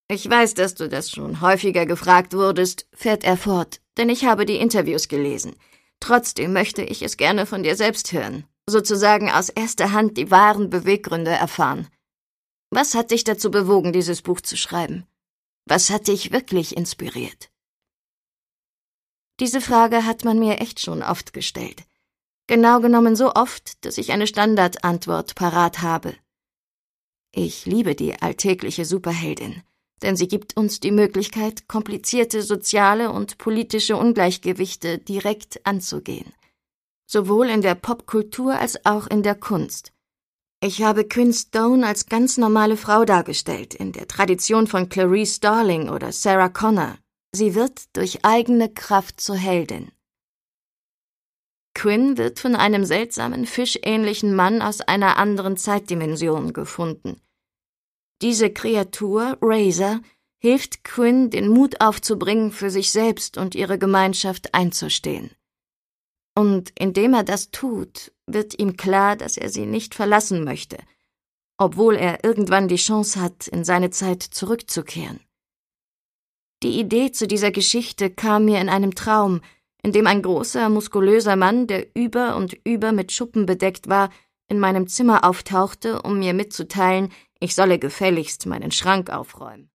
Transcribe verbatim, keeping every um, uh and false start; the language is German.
Ich weiß, dass du das schon häufiger gefragt wurdest, fährt er fort, denn ich habe die Interviews gelesen. Trotzdem möchte ich es gerne von dir selbst hören, sozusagen aus erster Hand die wahren Beweggründe erfahren. Was hat dich dazu bewogen, dieses Buch zu schreiben? Was hat dich wirklich inspiriert? Diese Frage hat man mir echt schon oft gestellt. Genau genommen so oft, dass ich eine Standardantwort parat habe. Ich liebe die alltägliche Superheldin, denn sie gibt uns die Möglichkeit, komplizierte soziale und politische Ungleichgewichte direkt anzugehen. Sowohl in der Popkultur als auch in der Kunst. Ich habe Quinn Stone als ganz normale Frau dargestellt, in der Tradition von Clarice Starling oder Sarah Connor. Sie wird durch eigene Kraft zur Heldin. Quinn wird von einem seltsamen, fischähnlichen Mann aus einer anderen Zeitdimension gefunden. Diese Kreatur, Razor, hilft Quinn, den Mut aufzubringen, für sich selbst und ihre Gemeinschaft einzustehen. Und indem er das tut, wird ihm klar, dass er sie nicht verlassen möchte, obwohl er irgendwann die Chance hat, in seine Zeit zurückzukehren. Die Idee zu dieser Geschichte kam mir in einem Traum, in dem ein großer, muskulöser Mann, der über und über mit Schuppen bedeckt war, in meinem Zimmer auftauchte, um mir mitzuteilen, ich solle gefälligst meinen Schrank aufräumen.